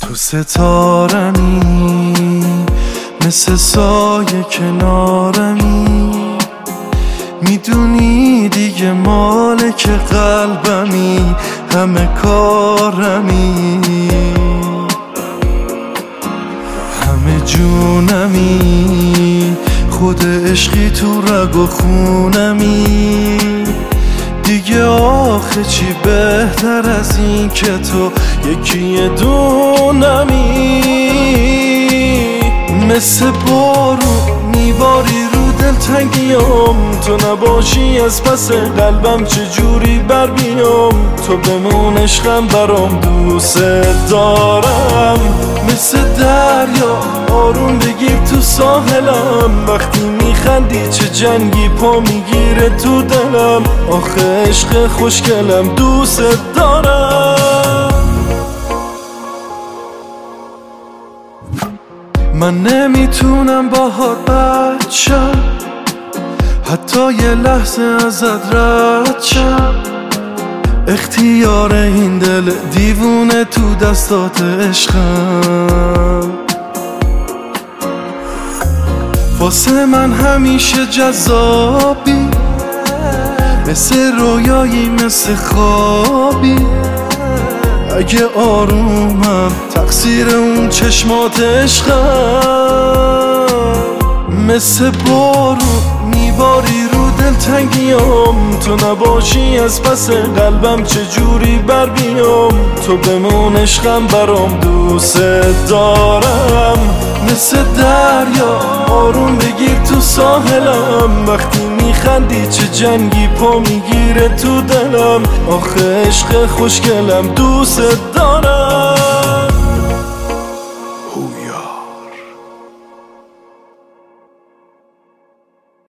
تو ستارمی مثل سایه کنارمی، میدونی دیگه مالک قلبمی، همه کارمی، همه جونمی، خود عشقی تو رگ و خونمی. دیگه آخه چی بهتر از این که تو یکی دونمی. مثل بارون میباری رو دلتنگیام، تو نباشی از پس قلبم چجوری بر بیام. تو بمون عشقم برام، دوست دارم. مثل دریا آروم بگیر تو ساحلم، وقتی میخندی چه جنگی پا میگیره تو دلم. آخه عشق خوشگلم دوست دارم. من نمیتونم باهات بد شم، حتی یه لحظه ازت رد شم. اختیار این دل دیوونه تو دستات عشقم. واسه من همیشه جذابی، مثل رویایی مثل خوابی. اگه آرومم تقصیر اون چشمات عشقم. مثل بارون میباری رو دلتنگیام، تو نباشی از پس قلبم چجوری بر بیام. تو بمون عشقم برام، دوست دارم. مثل دریا آروم بگیر تو ساحلم، وقتی میخندی چه جنگی پا میگیره تو دلم. آخه عشق خوشگلم دوست دارم.